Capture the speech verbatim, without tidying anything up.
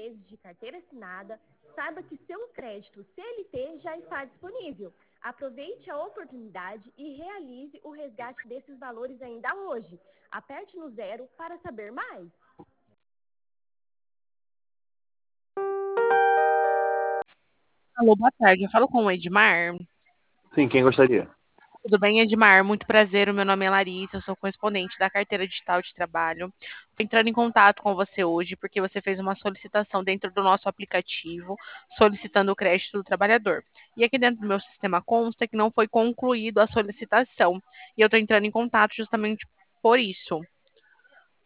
meses de carteira assinada, saiba que seu crédito C L T já está disponível. Aproveite a oportunidade e realize o resgate desses valores ainda hoje. Aperte no zero para saber mais. Alô, boa tarde. Eu falo com o Edmar. Sim, quem gostaria? Tudo bem, Edmar? Muito prazer. O meu nome é Larissa, eu sou correspondente da Carteira Digital de Trabalho. Estou entrando em contato com você hoje porque você fez uma solicitação dentro do nosso aplicativo, solicitando o crédito do trabalhador. E aqui dentro do meu sistema consta que não foi concluído a solicitação. E eu estou entrando em contato justamente por isso.